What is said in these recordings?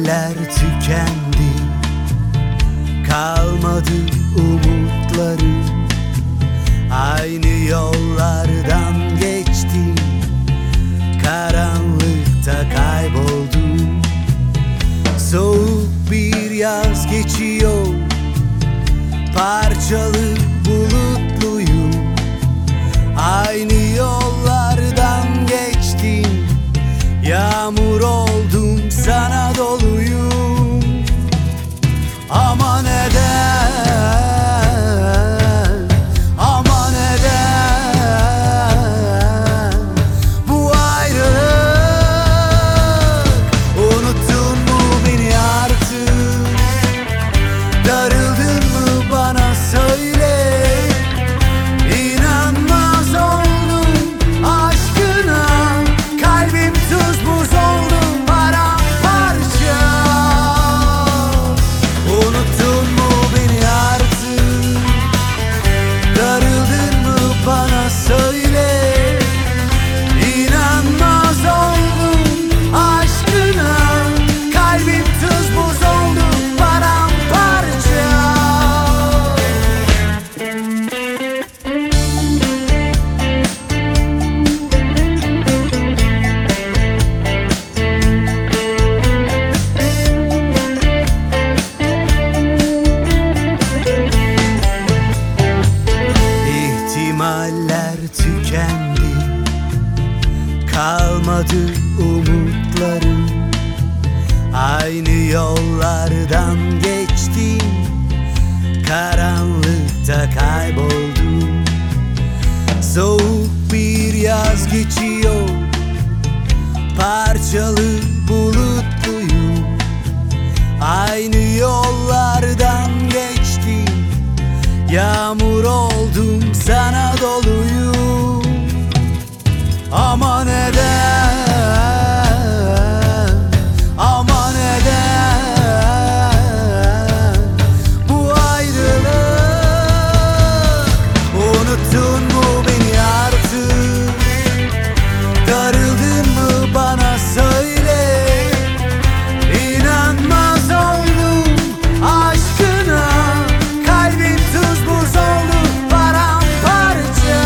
İhtimaller tükendi, kalmadı umutlarım. Aynı yollardan geçtim, karanlıkta kayboldum. Soğuk bir yaz geçiyor, parçalı bulutluyum. Aynı yollardan geçtim, yağmur oldum, sana doluyum. Ama neden, ama neden bu ayrılık? Unuttun mu beni artık? Darıldın mı bana söyle. İnanmaz oldum aşkına, kalbim tuz buz oldu paramparça. Unuttun mu beni artık? Darıldın mı bana söyle. İnanmaz oldum aşkına, kalbim tuz buz oldu paramparça. İhtimaller tükendi, kalmadı umutlarım. Aynı yollardan geçtim, karanlıkta kayboldum. Soğuk bir yaz geçiyor, parçalı bulutluyum. Aynı yollardan geçtim, yağmur oldum, sana doluyum. Ama neden, ama neden bu ayrılık? Unuttun mu beni artık? Darıldın mı bana söyle. İnanmaz oldum aşkına, kalbim tuz buz oldu paramparça.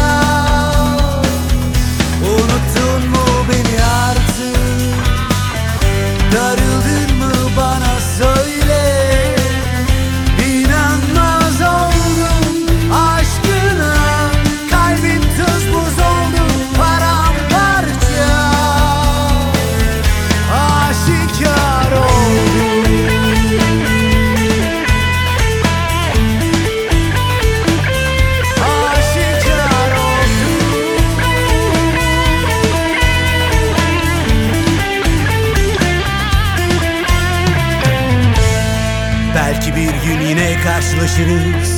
Unuttun mu beni artık? Darıldın mı bana söyle. İnanmaz oldum aşkına, kalbim tuz buz oldu paramparça. Aşikar oldu. Aşikar oldu. Belki bir gün yine karşılaşırız,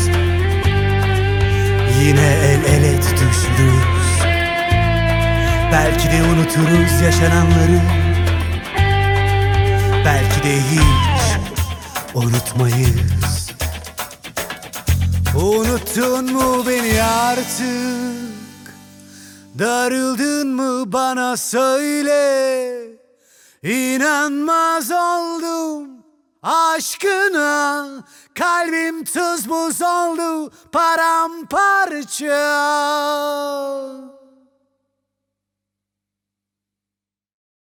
yine el ele tutuşuruz. Belki de unuturuz yaşananları, belki de hiç unutmayız. Unuttun mu beni artık? Darıldın mı bana söyle. İnanmaz oldum aşkına, kalbim tuz buz oldu paramparça.